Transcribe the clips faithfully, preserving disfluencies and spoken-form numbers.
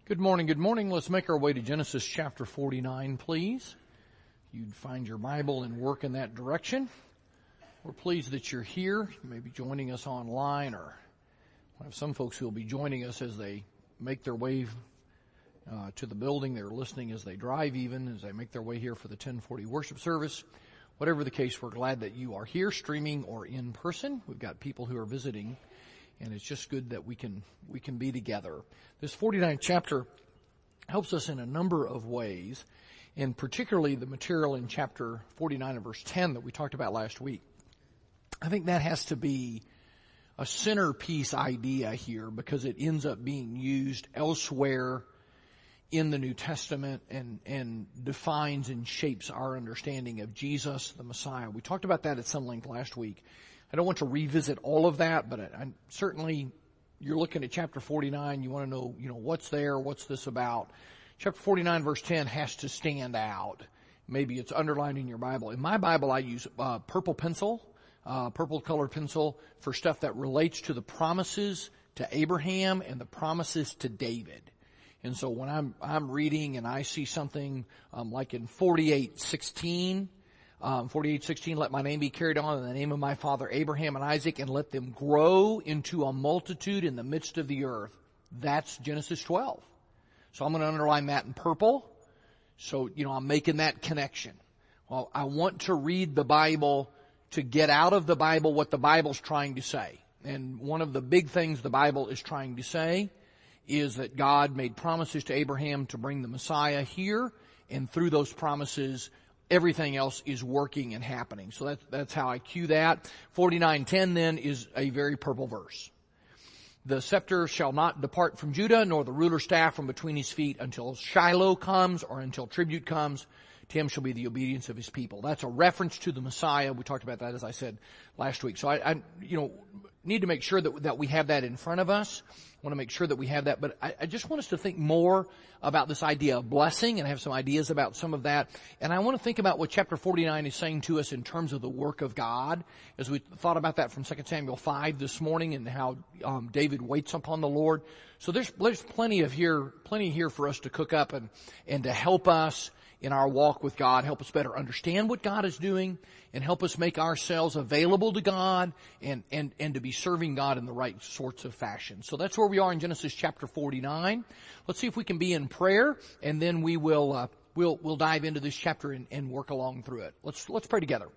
Good morning, good morning. Let's make our way to Genesis chapter forty-nine, please. You'd find your Bible and work in that direction. We're pleased that you're here. You may be joining us online, or we have some folks who will be joining us as they make their way uh, to the building. They're listening as they drive even, as they make their way here for the ten forty worship service. Whatever the case, we're glad that you are here, streaming or in person. We've got people who are visiting, and it's just good that we can we can be together. This forty-ninth chapter helps us in a number of ways, and particularly the material in chapter forty-nine and verse ten that we talked about last week. I think that has to be a centerpiece idea here because it ends up being used elsewhere in the New Testament and, and defines and shapes our understanding of Jesus, the Messiah. We talked about that at some length last week. I don't want to revisit all of that, but I, I certainly, you're looking at chapter forty-nine, you want to know, you know, what's there, what's this about. Chapter forty-nine, verse ten has to stand out. Maybe it's underlined in your Bible. In my Bible, I use uh, purple pencil, uh, purple colored pencil for stuff that relates to the promises to Abraham and the promises to David. And so when I'm, I'm reading and I see something um, like in forty-eight sixteen, Um, forty-eight sixteen, let my name be carried on in the name of my father Abraham and Isaac, and let them grow into a multitude in the midst of the earth. That's Genesis twelve. So I'm going to underline that in purple. So, you know, I'm making that connection. Well, I want to read the Bible to get out of the Bible what the Bible's trying to say. And one of the big things the Bible is trying to say is that God made promises to Abraham to bring the Messiah here, and through those promises, everything else is working and happening. So that's, that's how I cue that. forty-nine ten then is a very purple verse. The scepter shall not depart from Judah, nor the ruler's staff from between his feet until Shiloh comes or until tribute comes. To him shall be the obedience of his people. That's a reference to the Messiah. We talked about that, as I said, last week. So I, I you know, need to make sure that, that we have that in front of us. I want to make sure that we have that. But I, I just want us to think more about this idea of blessing and have some ideas about some of that. And I want to think about what chapter forty-nine is saying to us in terms of the work of God, as we thought about that from Second Samuel five this morning, and how um, David waits upon the Lord. So there's, there's plenty of here, plenty here for us to cook up and, and to help us in our walk with God, help us better understand what God is doing, and help us make ourselves available to God and, and, and to be serving God in the right sorts of fashion. So that's where we are in Genesis chapter forty-nine. Let's see if we can be in prayer, and then we will, uh, we'll, we'll dive into this chapter and, and work along through it. Let's, let's pray together.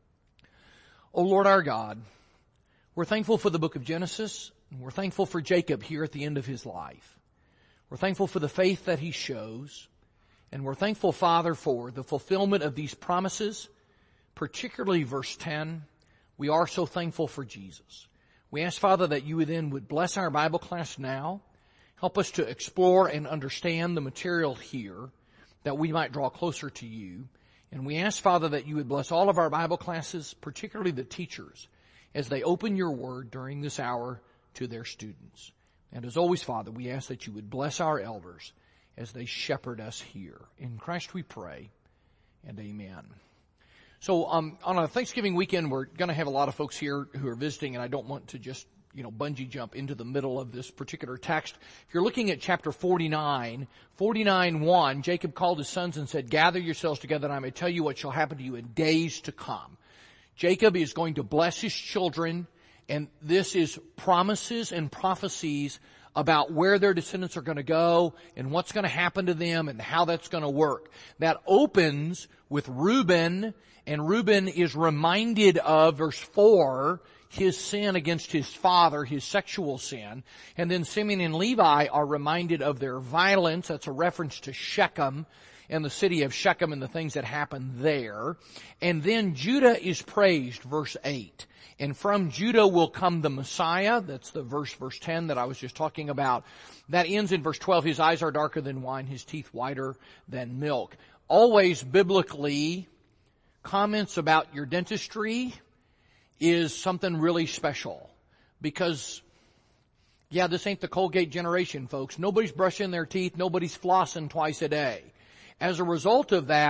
Oh Lord our God, we're thankful for the book of Genesis, and we're thankful for Jacob here at the end of his life. We're thankful for the faith that he shows. And we're thankful, Father, for the fulfillment of these promises, particularly verse ten. We are so thankful for Jesus. We ask, Father, that you then would bless our Bible class now. Help us to explore and understand the material here, that we might draw closer to you. And we ask, Father, that you would bless all of our Bible classes, particularly the teachers, as they open your word during this hour to their students. And as always, Father, we ask that you would bless our elders as they shepherd us here. In Christ we pray, and amen. So um, on a Thanksgiving weekend, we're going to have a lot of folks here who are visiting, and I don't want to just, you know, bungee jump into the middle of this particular text. If you're looking at chapter forty-nine, forty-nine one, Jacob called his sons and said, "Gather yourselves together, and I may tell you what shall happen to you in days to come." Jacob is going to bless his children, and this is promises and prophecies about where their descendants are going to go and what's going to happen to them and how that's going to work. That opens with Reuben, and Reuben is reminded of, verse four, his sin against his father, his sexual sin. And then Simeon and Levi are reminded of their violence. That's a reference to Shechem and the city of Shechem and the things that happened there. And then Judah is praised, verse eight. And from Judah will come the Messiah. That's the verse, verse ten that I was just talking about. That ends in verse twelve. His eyes are darker than wine, his teeth whiter than milk. Always biblically, comments about your dentistry is something really special. Because, yeah, this ain't the Colgate generation, folks. Nobody's brushing their teeth. Nobody's flossing twice a day. As a result of that,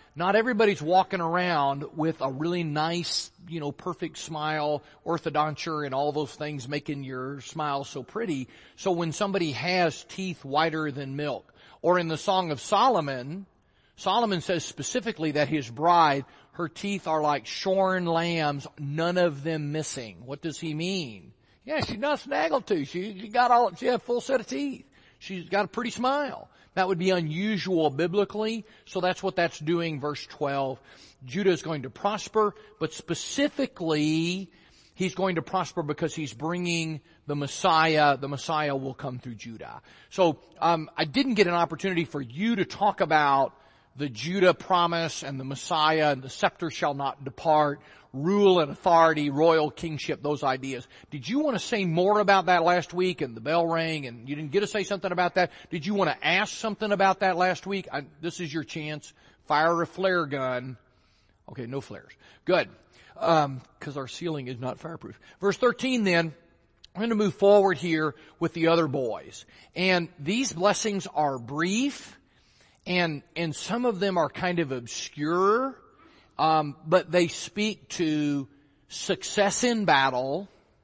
Not everybody's walking around with a really nice, you know, perfect smile, orthodonture and all those things making your smile so pretty. So when somebody has teeth whiter than milk, or in the Song of Solomon, Solomon says specifically that his bride, her teeth are like shorn lambs, none of them missing. What does he mean? Yeah, she's not snaggletooth. She, she got all, she had a full set of teeth. She's got a pretty smile. That would be unusual biblically. So that's what that's doing. Verse twelve. Judah is going to prosper, but specifically, he's going to prosper because he's bringing the Messiah. The Messiah will come through Judah. So, um, I didn't get an opportunity for you to talk about the Judah promise and the Messiah and the scepter shall not depart, rule and authority, royal kingship, those ideas. Did you want to say more about that last week and the bell rang and you didn't get to say something about that? Did you want to ask something about that last week? I, this is your chance. Fire a flare gun. Okay, no flares. Good. Um, cause our ceiling is not fireproof. Verse thirteen then, we're going to move forward here with the other boys. And these blessings are brief. And, and some of them are kind of obscure, um, but they speak to success in battle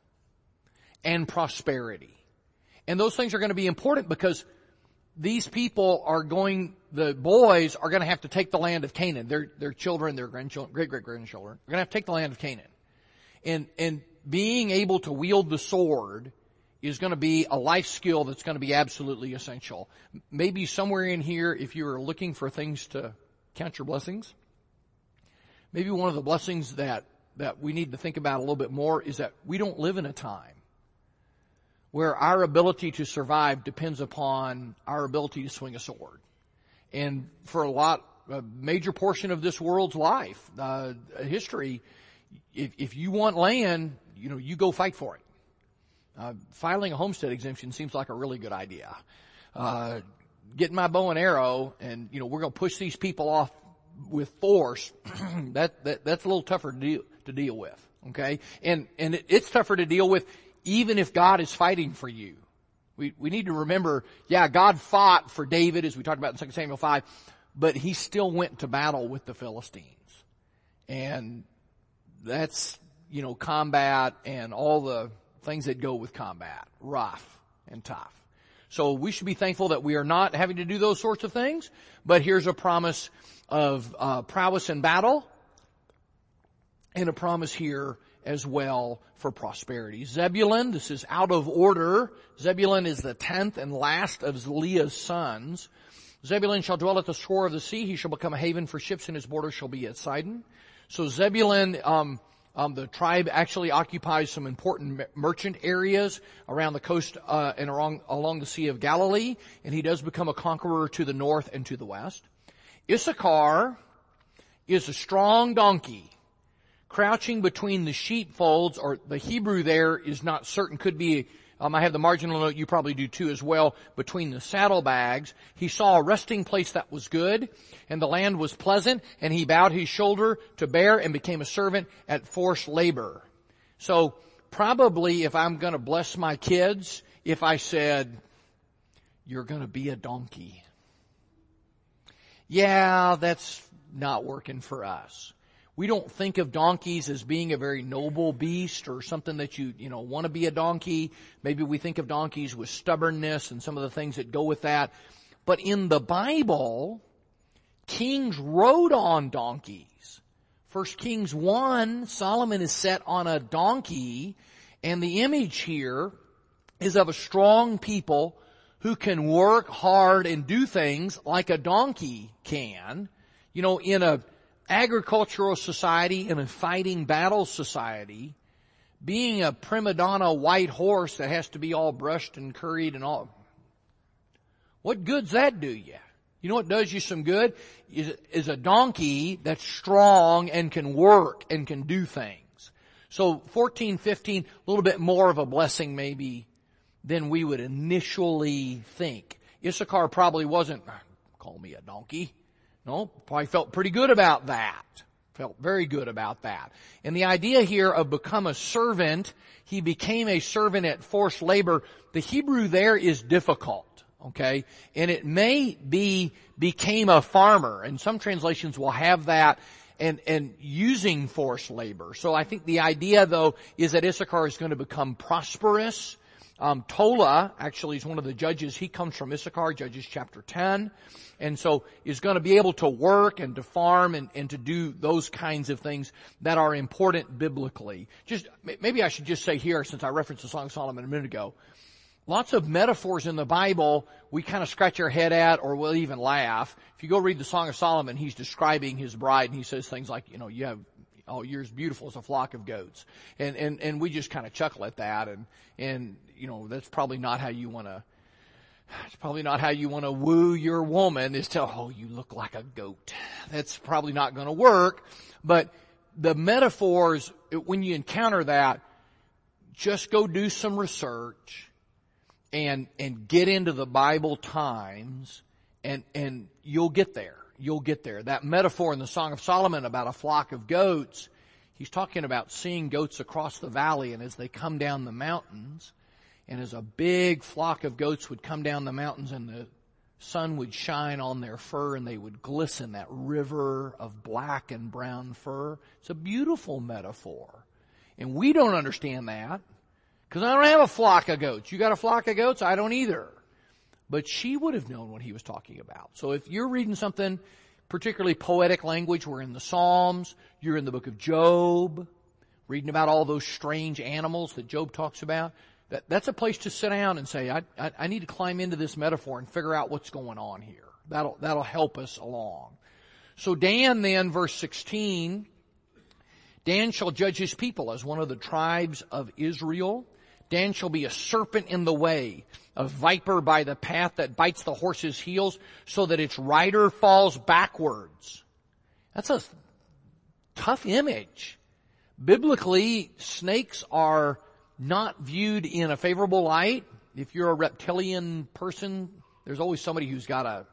and prosperity. And those things are going to be important because these people are going, the boys are going to have to take the land of Canaan. Their, their children, their grandchildren, great-great-grandchildren are going to have to take the land of Canaan. And, and being able to wield the sword is going to be a life skill that's going to be absolutely essential. Maybe somewhere in here, if you're looking for things to count your blessings, maybe one of the blessings that, that we need to think about a little bit more is that we don't live in a time where our ability to survive depends upon our ability to swing a sword. And for a lot, a major portion of this world's life, uh, history, if, if you want land, you know, you go fight for it. Uh, filing a homestead exemption seems like a really good idea. Uh, getting my bow and arrow and, you know, we're going to push these people off with force. that, that, that's a little tougher to deal, to deal with. Okay. And, and it, it's tougher to deal with even if God is fighting for you. We, we need to remember, yeah, God fought for David as we talked about in Second Samuel five, but he still went to battle with the Philistines. And that's, you know, combat and all the things that go with combat, rough and tough. So we should be thankful that we are not having to do those sorts of things, but here's a promise of uh, prowess in battle and a promise here as well for prosperity. Zebulun, this is out of order. Zebulun is the tenth and last of Leah's sons. Zebulun shall dwell at the shore of the sea. He shall become a haven for ships, and his border shall be at Sidon. So Zebulun, um, Um, the tribe actually occupies some important merchant areas around the coast uh, and along, along the Sea of Galilee, and he does become a conqueror to the north and to the west. Issachar is a strong donkey, crouching between the sheepfolds, or the Hebrew there is not certain, could be, um, I have the marginal note, you probably do too as well, between the saddlebags. He saw a resting place that was good, and the land was pleasant, and he bowed his shoulder to bear and became a servant at forced labor. So probably if I'm going to bless my kids, if I said, you're going to be a donkey. Yeah, that's not working for us. We don't think of donkeys as being a very noble beast or something that you, you know, want to be a donkey. Maybe we think of donkeys with stubbornness and some of the things that go with that. But in the Bible, kings rode on donkeys. First Kings one, Solomon is set on a donkey, and the image here is of a strong people who can work hard and do things like a donkey can. You know, in a agricultural society, in a fighting battle society, being a prima donna white horse that has to be all brushed and curried and all, what good's that do you? You know what does you some good? Is, is a donkey that's strong and can work and can do things. So fourteen, fifteen, a little bit more of a blessing maybe than we would initially think. Issachar probably wasn't, call me a donkey. No, probably felt pretty good about that. Felt very good about that. And the idea here of become a servant, he became a servant at forced labor. The Hebrew there is difficult. okay? And it may be became a farmer, and some translations will have that, and, and using forced labor. So I think the idea, though, is that Issachar is going to become prosperous. Um, Tola actually is one of the judges. He comes from Issachar, Judges chapter ten. And so is going to be able to work and to farm and, and to do those kinds of things that are important biblically. Just, maybe I should just say here, since I referenced the Song of Solomon a minute ago, lots of metaphors in the Bible we kind of scratch our head at or we'll even laugh. If you go read the Song of Solomon, he's describing his bride and he says things like, you know, you have, oh, you're as beautiful as a flock of goats. And, and, and we just kind of chuckle at that and, and, you know, that's probably not how you want to, it's probably not how you want to woo your woman is to, oh, you look like a goat. That's probably not going to work. But the metaphors, when you encounter that, just go do some research and, and get into the Bible Times and, and you'll get there. You'll get there. That metaphor in the Song of Solomon about a flock of goats, he's talking about seeing goats across the valley and as they come down the mountains, and as a big flock of goats would come down the mountains and the sun would shine on their fur and they would glisten, that river of black and brown fur. It's a beautiful metaphor. And we don't understand that because I don't have a flock of goats. You got a flock of goats? I don't either. But she would have known what he was talking about. So if you're reading something, particularly poetic language, we're in the Psalms, you're in the book of Job, reading about all those strange animals that Job talks about, That, that's a place to sit down and say, I, I, I need to climb into this metaphor and figure out what's going on here. That'll, that'll help us along. So Dan then, verse sixteen, Dan shall judge his people as one of the tribes of Israel. Dan shall be a serpent in the way, a viper by the path that bites the horse's heels so that its rider falls backwards. That's a tough image. Biblically, snakes are not viewed in a favorable light. If you're a reptilian person, there's always somebody who's got a,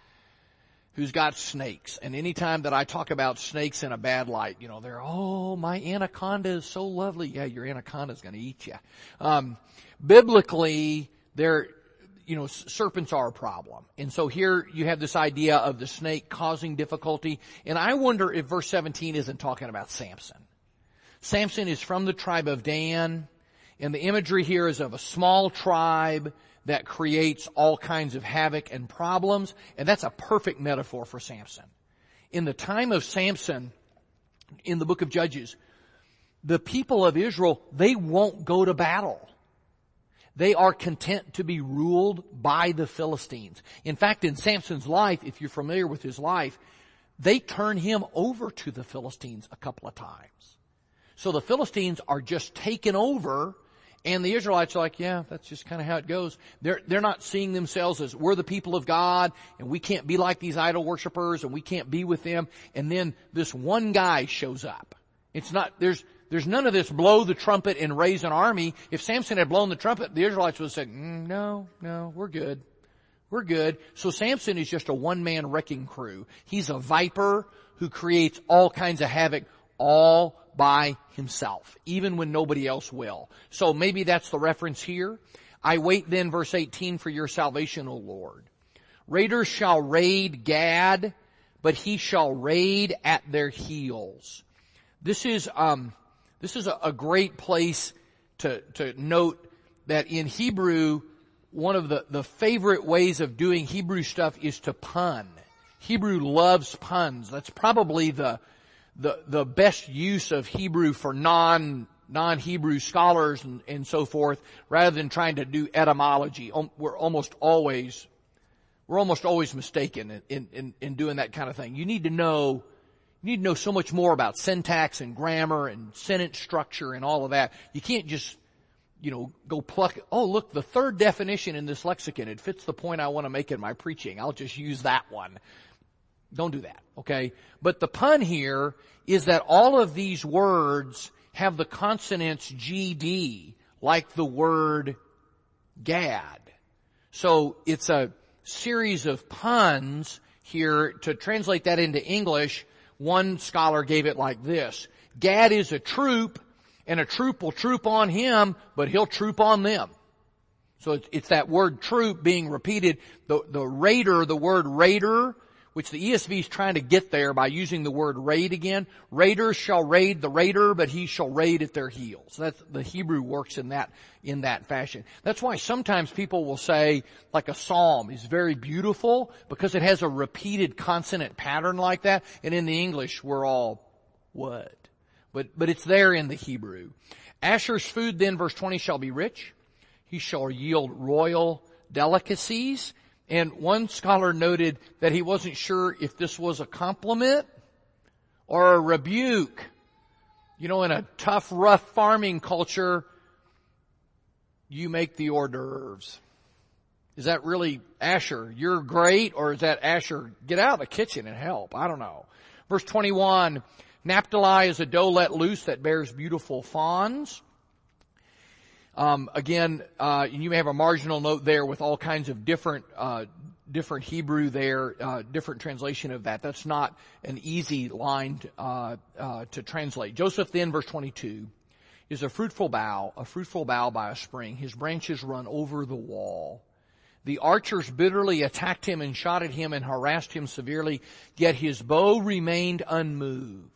who's got snakes. And anytime that I talk about snakes in a bad light, you know, they're, oh, my anaconda is so lovely. Yeah, your anaconda's gonna eat you. Um, biblically, they're, you know, serpents are a problem. And so here you have this idea of the snake causing difficulty. And I wonder if verse seventeen isn't talking about Samson. Samson is from the tribe of Dan. And the imagery here is of a small tribe that creates all kinds of havoc and problems. And that's a perfect metaphor for Samson. In the time of Samson, in the book of Judges, the people of Israel, they won't go to battle. They are content to be ruled by the Philistines. In fact, in Samson's life, if you're familiar with his life, they turn him over to the Philistines a couple of times. So the Philistines are just taken over. And the Israelites are like, yeah, that's just kind of how it goes. They're, they're not seeing themselves as we're the people of God and we can't be like these idol worshipers and we can't be with them. And then this one guy shows up. It's not, there's, there's none of this blow the trumpet and raise an army. If Samson had blown the trumpet, the Israelites would have said, mm, no, no, we're good. We're good. So Samson is just a one-man wrecking crew. He's a viper who creates all kinds of havoc all by himself, even when nobody else will. So maybe that's the reference here. I wait then, verse eighteen, for your salvation, O Lord. Raiders shall raid Gad, but he shall raid at their heels. This is, um, this is a, a great place to, to note that in Hebrew, one of the, the favorite ways of doing Hebrew stuff is to pun. Hebrew loves puns. That's probably the the the best use of Hebrew for non non-Hebrew scholars and, and so forth, rather than trying to do etymology. We're almost always we're almost always mistaken in, in, in doing that kind of thing. You need to know you need to know so much more about syntax and grammar and sentence structure and all of that. You can't just, you know, go pluck, oh, look, the third definition in this lexicon, it fits the point I want to make in my preaching. I'll just use that one. Don't do that, okay? But the pun here is that all of these words have the consonants G D, like the word Gad. So it's a series of puns here. To translate that into English, one scholar gave it like this. Gad is a troop, and a troop will troop on him, but he'll troop on them. So it's, it's that word troop being repeated. The, the raider, the word raider, which the E S V is trying to get there by using the word raid again. Raiders shall raid the raider, but he shall raid at their heels. That's, the Hebrew works in that, in that fashion. That's why sometimes people will say, like a psalm is very beautiful because it has a repeated consonant pattern like that. And in the English, we're all, what? But, but it's there in the Hebrew. Asher's food then, verse twenty, shall be rich. He shall yield royal delicacies. And one scholar noted that he wasn't sure if this was a compliment or a rebuke. You know, in a tough, rough farming culture, you make the hors d'oeuvres. Is that really Asher, you're great, or is that Asher, get out of the kitchen and help? I don't know. Verse twenty-one, Naphtali is a doe let loose that bears beautiful fawns. Um, again, uh, you may have a marginal note there with all kinds of different, uh, different Hebrew there, uh, different translation of that. That's not an easy line to, uh, uh, to translate. Joseph then, verse twenty-two, is a fruitful bough, a fruitful bough by a spring. His branches run over the wall. The archers bitterly attacked him and shot at him and harassed him severely, yet his bow remained unmoved.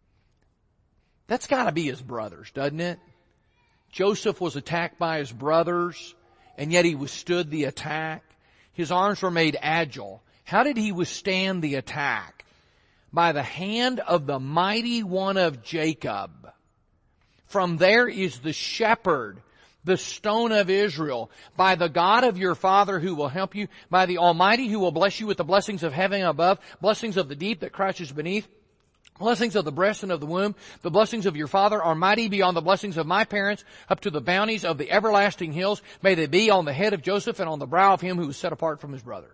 That's gotta be his brothers, doesn't it? Joseph was attacked by his brothers, and yet he withstood the attack. His arms were made agile. How did he withstand the attack? By the hand of the mighty one of Jacob. From there is the shepherd, the stone of Israel. By the God of your father who will help you. By the Almighty who will bless you with the blessings of heaven above, blessings of the deep that crouches beneath. Blessings of the breast and of the womb. The blessings of your father are mighty beyond the blessings of my parents, up to the bounties of the everlasting hills. May they be on the head of Joseph and on the brow of him who was set apart from his brothers.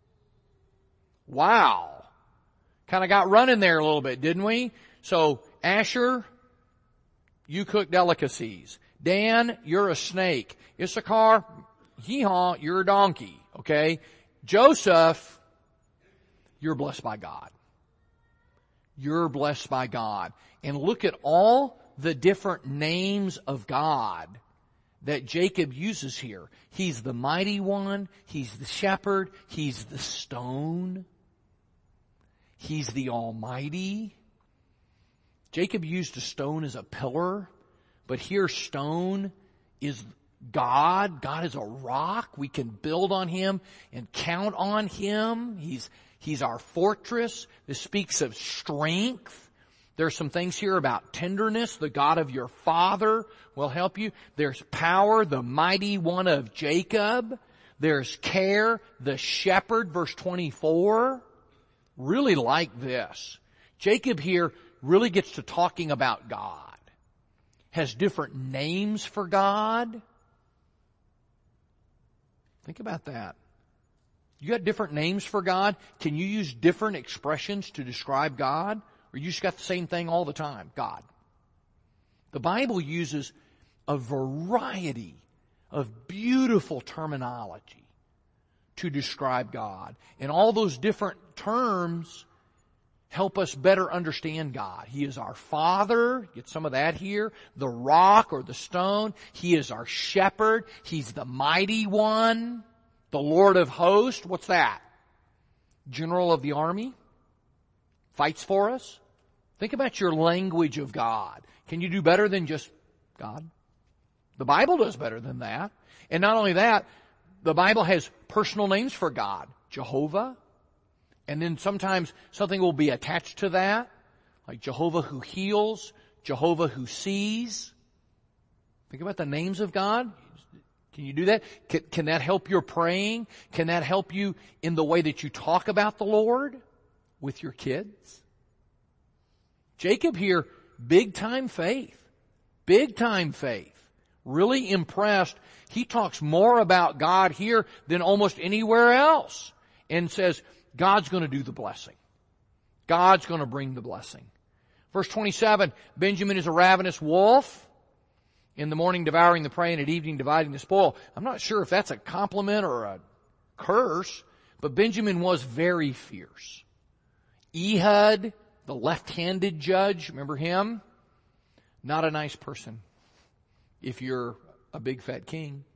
Wow. Kind of got running there a little bit, didn't we? So, Asher, you cook delicacies. Dan, you're a snake. Issachar, hee-haw, you're a donkey. Okay? Joseph, you're blessed by God. You're blessed by God. And look at all the different names of God that Jacob uses here. He's the mighty one. He's the shepherd. He's the stone. He's the Almighty. Jacob used a stone as a pillar, but here stone is God. God is a rock. We can build on Him and count on Him. He's He's our fortress. This speaks of strength. There's some things here about tenderness. The God of your father will help you. There's power, the mighty one of Jacob. There's care, the shepherd, verse twenty-four. Really like this. Jacob here really gets to talking about God. Has different names for God. Think about that. You got different names for God? Can you use different expressions to describe God? Or you just got the same thing all the time? God. The Bible uses a variety of beautiful terminology to describe God. And all those different terms help us better understand God. He is our Father. Get some of that here. The rock or the stone. He is our shepherd. He's the mighty one. The Lord of hosts, what's that? General of the army? Fights for us? Think about your language of God. Can you do better than just God? The Bible does better than that. And not only that, the Bible has personal names for God. Jehovah. And then sometimes something will be attached to that. Like Jehovah who heals. Jehovah who sees. Think about the names of God. Can you do that? Can, can that help your praying? Can that help you in the way that you talk about the Lord with your kids? Jacob here, big time faith. Big time faith. Really impressed. He talks more about God here than almost anywhere else. And says, God's going to do the blessing. God's going to bring the blessing. Verse twenty-seven, Benjamin is a ravenous wolf. In the morning devouring the prey and at evening dividing the spoil. I'm not sure if that's a compliment or a curse, but Benjamin was very fierce. Ehud, the left-handed judge, remember him? Not a nice person if you're a big fat king.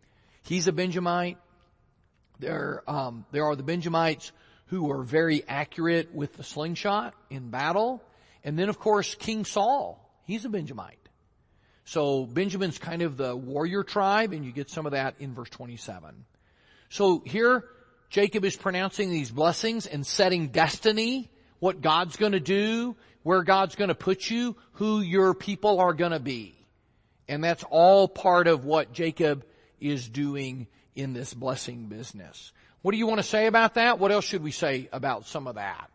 He's a Benjamite. There, um, there are the Benjamites who are very accurate with the slingshot in battle. And then, of course, King Saul, he's a Benjamite. So Benjamin's kind of the warrior tribe, and you get some of that in verse twenty-seven. So here, Jacob is pronouncing these blessings and setting destiny, what God's going to do, where God's going to put you, who your people are going to be. And that's all part of what Jacob is doing in this blessing business. What do you want to say about that? What else should we say about some of that?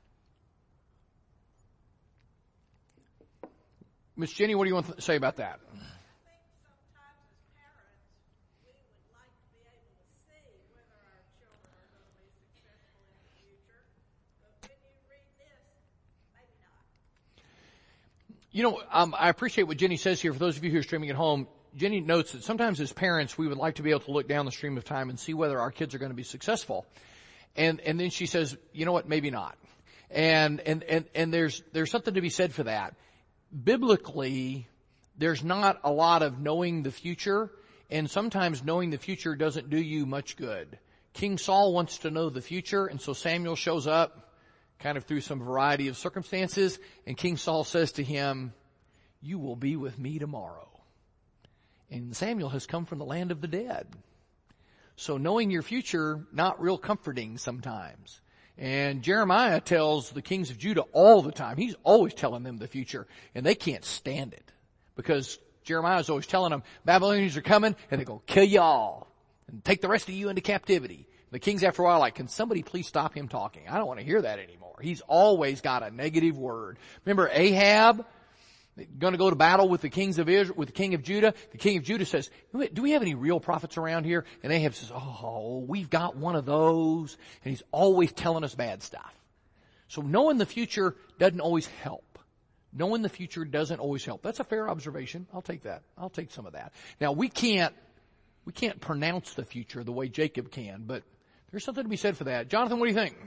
Miss Jenny, what do you want to say about that? I think sometimes as parents, we would like to be able to see whether our children are going to be successful in the future. But when you read this, maybe not. You know, um, I appreciate what Jenny says here. For those of you who are streaming at home, Jenny notes that sometimes as parents, we would like to be able to look down the stream of time and see whether our kids are going to be successful. And, and then she says, you know what, maybe not. And, and, and, and there's, there's something to be said for that. Biblically, there's not a lot of knowing the future, and sometimes knowing the future doesn't do you much good. King Saul wants to know the future, and so Samuel shows up kind of through some variety of circumstances, and King Saul says to him, you will be with me tomorrow. And Samuel has come from the land of the dead. So knowing your future, not real comforting sometimes. And Jeremiah tells the kings of Judah all the time. He's always telling them the future. And they can't stand it. Because Jeremiah's always telling them, Babylonians are coming and they're going to kill you all. And take the rest of you into captivity. The kings after a while are like, can somebody please stop him talking? I don't want to hear that anymore. He's always got a negative word. Remember Ahab? Going to go to battle with the kings of Israel, with the king of Judah. The king of Judah says, do we have any real prophets around here? And Ahab says, oh, we've got one of those. And he's always telling us bad stuff. So knowing the future doesn't always help. Knowing the future doesn't always help. That's a fair observation. I'll take that. I'll take some of that. Now we can't, we can't pronounce the future the way Jacob can, but there's something to be said for that. Jonathan, what do you think?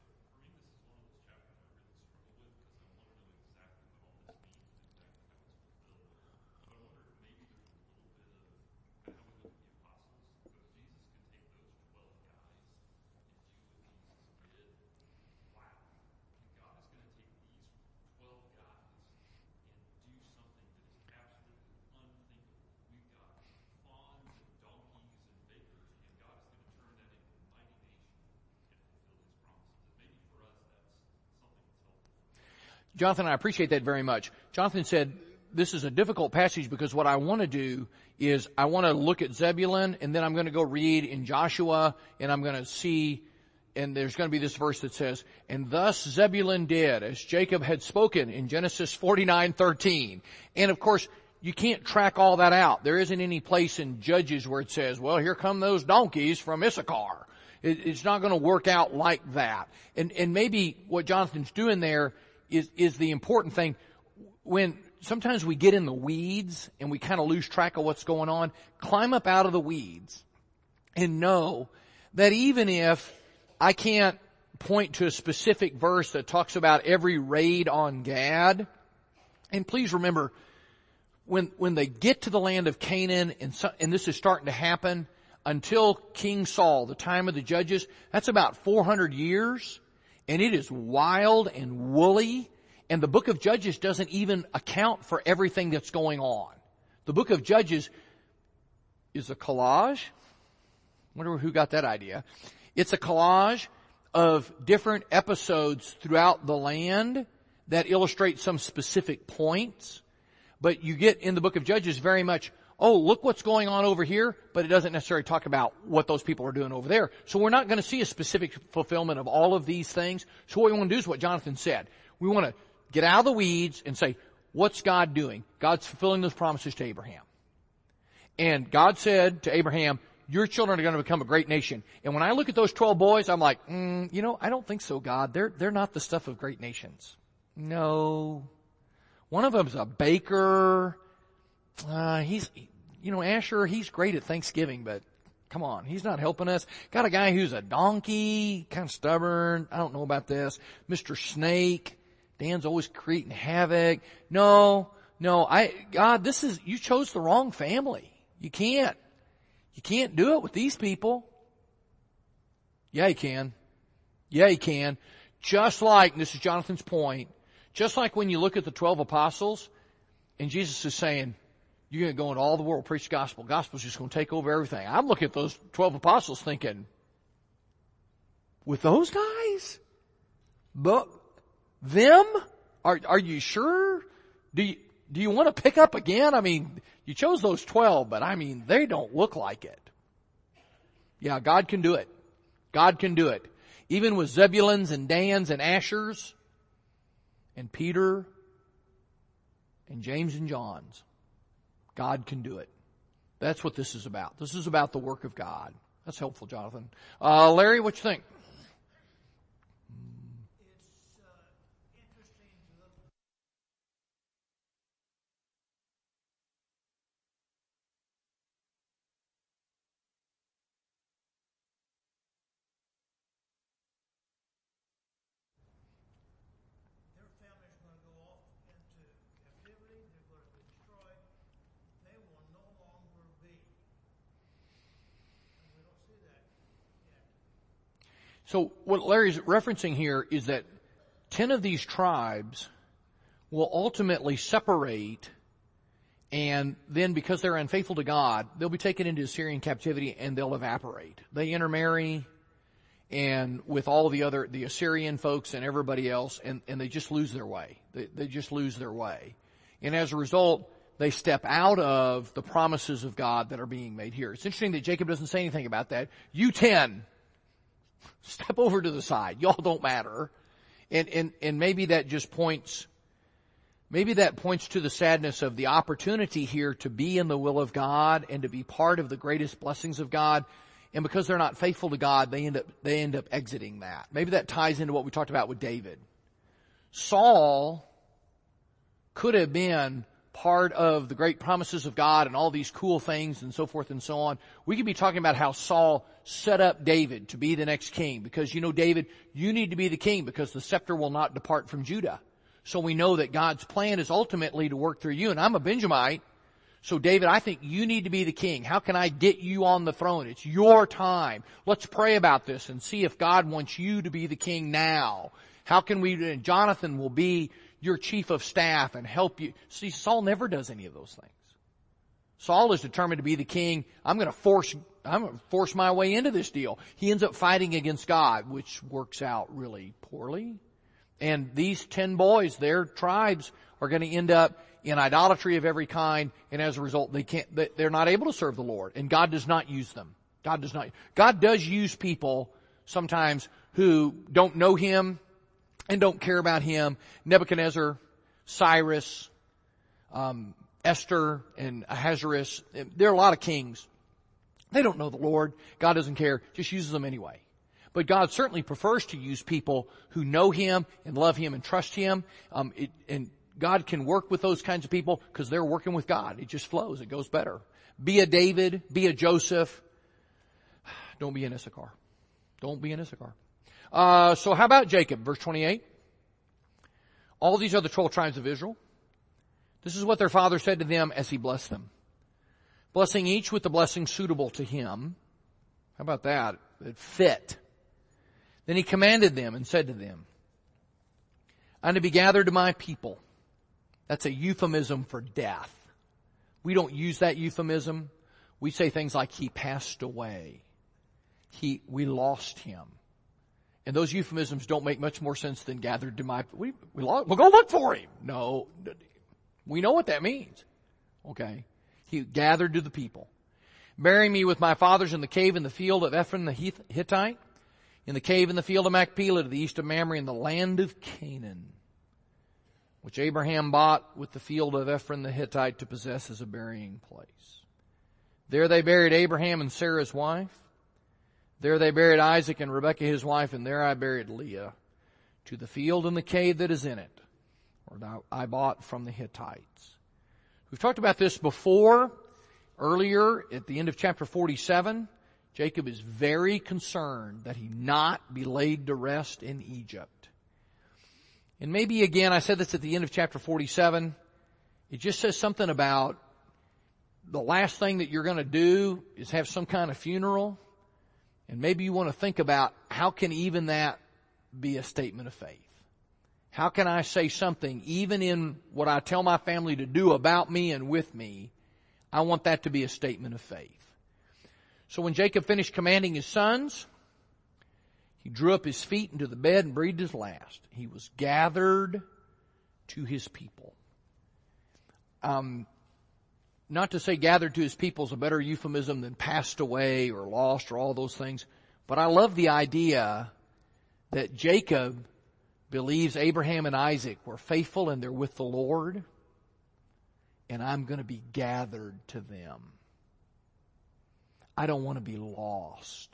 Jonathan, I appreciate that very much. Jonathan said, this is a difficult passage because what I want to do is I want to look at Zebulun and then I'm going to go read in Joshua and I'm going to see, and there's going to be this verse that says, and thus Zebulun did as Jacob had spoken in Genesis forty-nine thirteen. And of course, you can't track all that out. There isn't any place in Judges where it says, well, here come those donkeys from Issachar. It, it's not going to work out like that. And, and maybe what Jonathan's doing there is, is the important thing. When sometimes we get in the weeds and we kind of lose track of what's going on, climb up out of the weeds and know that even if I can't point to a specific verse that talks about every raid on Gad, and please remember, when, when they get to the land of Canaan, and, so, and this is starting to happen, until King Saul, the time of the judges, that's about four hundred years, and it is wild and woolly, and the book of Judges doesn't even account for everything that's going on. The book of Judges is a collage. I wonder who got that idea. It's a collage of different episodes throughout the land that illustrate some specific points. But you get in the book of Judges very much, oh, look what's going on over here, but it doesn't necessarily talk about what those people are doing over there. So we're not going to see a specific fulfillment of all of these things. So what we want to do is what Jonathan said. We want to get out of the weeds and say, what's God doing? God's fulfilling those promises to Abraham. And God said to Abraham, your children are going to become a great nation. And when I look at those twelve boys, I'm like, mm, you know, I don't think so, God. They're, they're not the stuff of great nations. No. One of them's a baker. Uh, he's, you know, Asher, he's great at Thanksgiving, but come on, he's not helping us. Got a guy who's a donkey, kind of stubborn. I don't know about this. Mister Snake. Dan's always creating havoc. No, no, I, God, this is, you chose the wrong family. You can't, You can't do it with these people. Yeah, you can. Yeah, you can. Just like, and this is Jonathan's point, just like when you look at the twelve apostles, and Jesus is saying, you're going to go into all the world, preach the gospel. Gospel's just going to take over everything. I'm looking at those twelve apostles thinking, with those guys? But them? Are, are you sure? Do you, do you want to pick up again? I mean, you chose those twelve, but I mean, they don't look like it. Yeah, God can do it. God can do it. Even with Zebulun's and Dan's and Asher's and Peter and James and John's. God can do it. That's what this is about. This is about the work of God. That's helpful, Jonathan. Uh, Larry, what you think? So what Larry's referencing here is that ten of these tribes will ultimately separate, and then because they're unfaithful to God, they'll be taken into Assyrian captivity and they'll evaporate. They intermarry and with all the other, the Assyrian folks and everybody else, and, and they just lose their way. They, they just lose their way. And as a result, they step out of the promises of God that are being made here. It's interesting that Jacob doesn't say anything about that. You ten, step over to the side. Y'all don't matter. And, and, and maybe that just points, maybe that points to the sadness of the opportunity here to be in the will of God and to be part of the greatest blessings of God. And because they're not faithful to God, they end up, they end up exiting that. Maybe that ties into what we talked about with David. Saul could have been part of the great promises of God and all these cool things and so forth and so on. We could be talking about how Saul set up David to be the next king because, you know, David, you need to be the king because the scepter will not depart from Judah. So we know that God's plan is ultimately to work through you. And I'm a Benjamite. So David, I think you need to be the king. How can I get you on the throne? It's your time. Let's pray about this and see if God wants you to be the king now. How can we, and Jonathan will be your chief of staff and help you. See, Saul never does any of those things. Saul is determined to be the king. I'm going to force, I'm going to force my way into this deal. He ends up fighting against God, which works out really poorly. And these ten boys, their tribes are going to end up in idolatry of every kind. And as a result, they can't, they're not able to serve the Lord. And God does not use them. God does not. God does use people sometimes who don't know Him and don't care about Him. Nebuchadnezzar, Cyrus, um, Esther, and Ahasuerus. There are a lot of kings. They don't know the Lord. God doesn't care. Just uses them anyway. But God certainly prefers to use people who know Him and love Him and trust Him. Um, it, and God can work with those kinds of people because they're working with God. It just flows. It goes better. Be a David. Be a Joseph. Don't be an Issachar. Don't be an Issachar. Uh, so how about Jacob? Verse twenty-eight. All these are the twelve tribes of Israel. This is what their father said to them as he blessed them. Blessing each with the blessing suitable to him. How about that? It fit. Then he commanded them and said to them, I'm to be gathered to my people. That's a euphemism for death. We don't use that euphemism. We say things like he passed away. He, we lost him. And those euphemisms don't make much more sense than gathered to my, we, we lost, we'll go look for him. No, we know what that means. Okay. He gathered to the people. Bury me with my fathers in the cave in the field of Ephron the Hittite, in the cave in the field of Machpelah to the east of Mamre in the land of Canaan, which Abraham bought with the field of Ephron the Hittite to possess as a burying place. There they buried Abraham and Sarah's wife. There they buried Isaac and Rebekah his wife, and there I buried Leah, to the field and the cave that is in it, or I bought from the Hittites. We've talked about this before. Earlier, at the end of chapter forty-seven, Jacob is very concerned that he not be laid to rest in Egypt. And maybe again, I said this at the end of chapter forty-seven, it just says something about the last thing that you're going to do is have some kind of funeral. And maybe you want to think about how can even that be a statement of faith? How can I say something, even in what I tell my family to do about me and with me, I want that to be a statement of faith. So when Jacob finished commanding his sons, he drew up his feet into the bed and breathed his last. He was gathered to his people. Um, not to say gathered to his people is a better euphemism than passed away or lost or all those things, but I love the idea that Jacob believes Abraham and Isaac were faithful and they're with the Lord, and I'm going to be gathered to them. I don't want to be lost.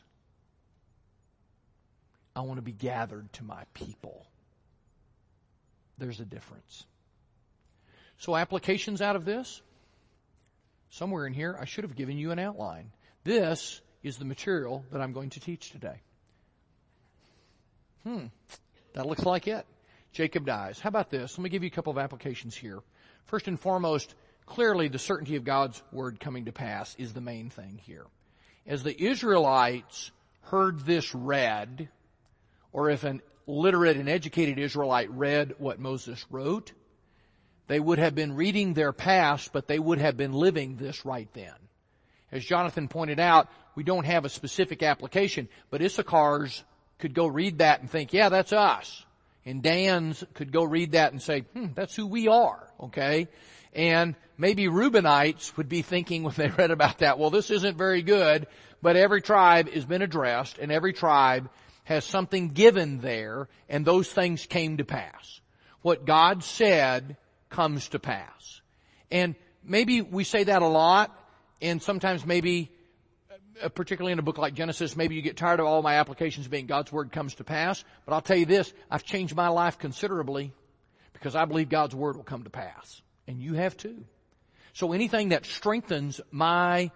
I want to be gathered to my people. There's a difference. So applications out of this? Somewhere in here, I should have given you an outline. This is the material that I'm going to teach today. Hmm. That looks like it. Jacob dies. How about this? Let me give you a couple of applications here. First and foremost, clearly the certainty of God's word coming to pass is the main thing here. As the Israelites heard this read, or if an literate and educated Israelite read what Moses wrote, they would have been reading their past, but they would have been living this right then. As Jonathan pointed out, we don't have a specific application, but Issachar's could go read that and think, yeah, that's us. And Dan's could go read that and say, hmm, that's who we are, okay? And maybe Reubenites would be thinking when they read about that, well, this isn't very good, but every tribe has been addressed and every tribe has something given there, and those things came to pass. What God said comes to pass. And maybe we say that a lot, and sometimes maybe, particularly in a book like Genesis, maybe you get tired of all my applications being God's word comes to pass. But I'll tell you this, I've changed my life considerably because I believe God's word will come to pass. And you have too. So anything that strengthens my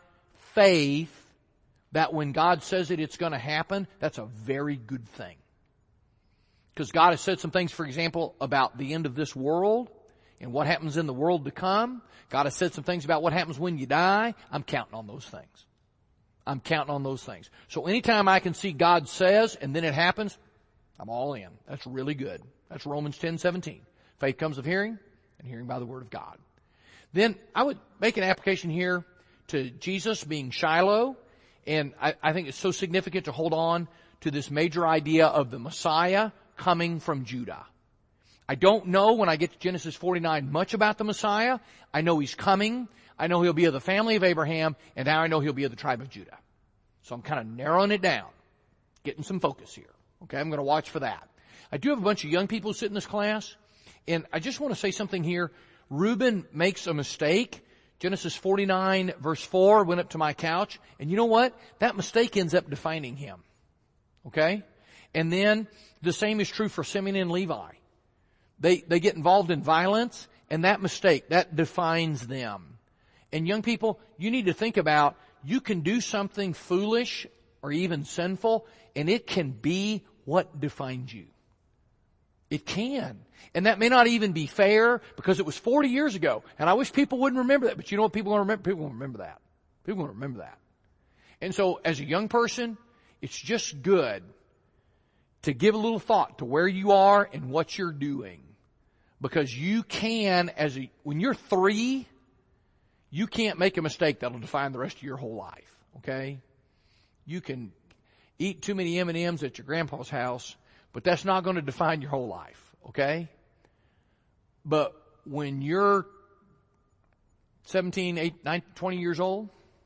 faith that when God says it, it's going to happen, that's a very good thing. Because God has said some things, for example, about the end of this world and what happens in the world to come. God has said some things about what happens when you die. I'm counting on those things. I'm counting on those things. So anytime I can see God says and then it happens, I'm all in. That's really good. That's Romans ten seventeen. Faith comes of hearing, and hearing by the word of God. Then I would make an application here to Jesus being Shiloh. And I, I think it's so significant to hold on to this major idea of the Messiah coming from Judah. I don't know when I get to Genesis forty-nine much about the Messiah. I know he's coming. I know he'll be of the family of Abraham, and now I know he'll be of the tribe of Judah. So I'm kind of narrowing it down, getting some focus here. Okay, I'm going to watch for that. I do have a bunch of young people sitting in this class, and I just want to say something here. Reuben makes a mistake. Genesis forty-nine verse four, went up to my couch, and you know what? That mistake ends up defining him. Okay? And then the same is true for Simeon and Levi. They, they get involved in violence, and that mistake, that defines them. And young people, you need to think about, you can do something foolish or even sinful, and it can be what defines you. It can. And that may not even be fair because it was forty years ago. And I wish people wouldn't remember that. But you know what people will remember? People will remember that. People will remember that. And so as a young person, it's just good to give a little thought to where you are and what you're doing. Because you can, as a, when you're three, you can't make a mistake that'll define the rest of your whole life. Okay? You can eat too many M and M's at your grandpa's house, but that's not going to define your whole life. Okay? But when you're seventeen, eighteen, nineteen, twenty years old,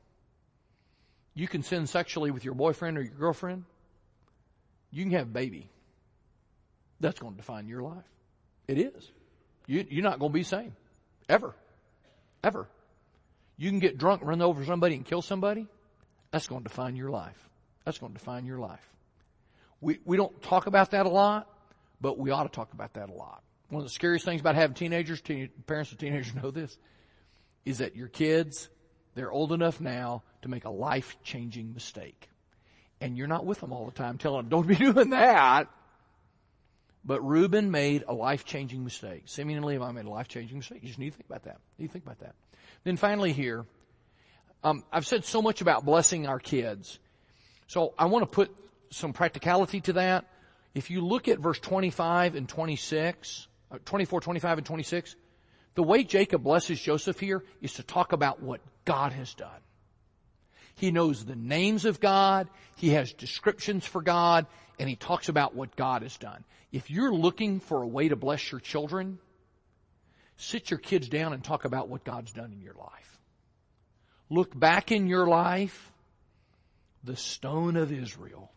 you can sin sexually with your boyfriend or your girlfriend. You can have a baby. That's going to define your life. It is. You, you're not going to be the same. Ever. Ever. You can get drunk, run over somebody, and kill somebody. That's going to define your life. That's going to define your life. We, we don't talk about that a lot, but we ought to talk about that a lot. One of the scariest things about having teenagers, teen, parents of teenagers know this, is that your kids, they're old enough now to make a life-changing mistake. And you're not with them all the time telling them, don't be doing that. But Reuben made a life-changing mistake. Simeon and Levi made a life-changing mistake. You just need to think about that. You need to think about that. Then finally here, Um, I've said so much about blessing our kids. So I want to put some practicality to that. If you look at verse twenty-five and twenty-six, uh, twenty-four, twenty-five, and twenty-six, the way Jacob blesses Joseph here is to talk about what God has done. He knows the names of God, he has descriptions for God, and he talks about what God has done. If you're looking for a way to bless your children, sit your kids down and talk about what God's done in your life. Look back in your life, the stone of Israel.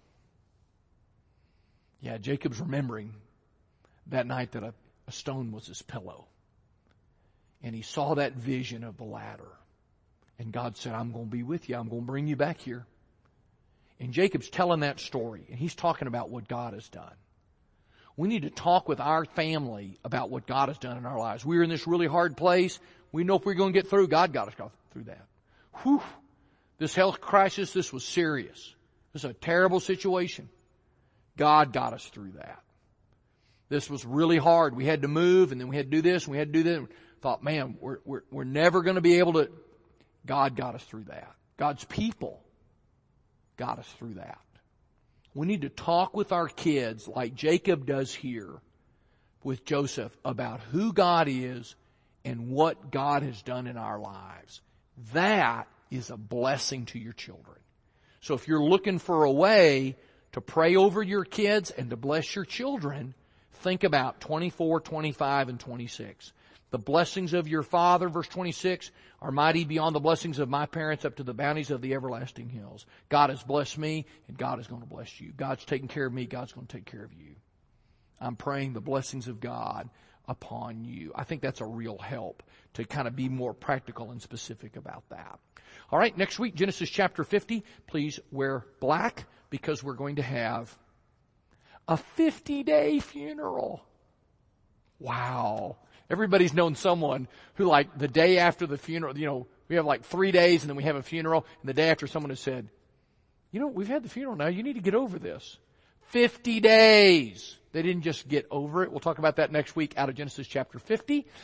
Yeah, Jacob's remembering that night that a, a stone was his pillow. And he saw that vision of the ladder. And God said, I'm going to be with you. I'm going to bring you back here. And Jacob's telling that story. And he's talking about what God has done. We need to talk with our family about what God has done in our lives. We're in this really hard place. We know if we're going to get through, God got us through that. Whew. This health crisis, this was serious. This is a terrible situation. God got us through that. This was really hard. We had to move, and then we had to do this, and we had to do that. Thought, man, we're, we're, we're never going to be able to. God got us through that. God's people got us through that. We need to talk with our kids like Jacob does here with Joseph about who God is and what God has done in our lives. That is a blessing to your children. So if you're looking for a way to pray over your kids and to bless your children, think about twenty-four, twenty-five, and twenty-six. The blessings of your father, verse twenty-six, are mighty beyond the blessings of my parents up to the bounties of the everlasting hills. God has blessed me, and God is going to bless you. God's taking care of me. God's going to take care of you. I'm praying the blessings of God upon you. I think that's a real help to kind of be more practical and specific about that. All right, next week, Genesis chapter fifty. Please wear black because we're going to have a fifty-day funeral. Wow. Everybody's known someone who, like, the day after the funeral, you know, we have like three days and then we have a funeral, and the day after someone has said, you know, we've had the funeral now, you need to get over this. fifty days. They didn't just get over it. We'll talk about that next week out of Genesis chapter fifty.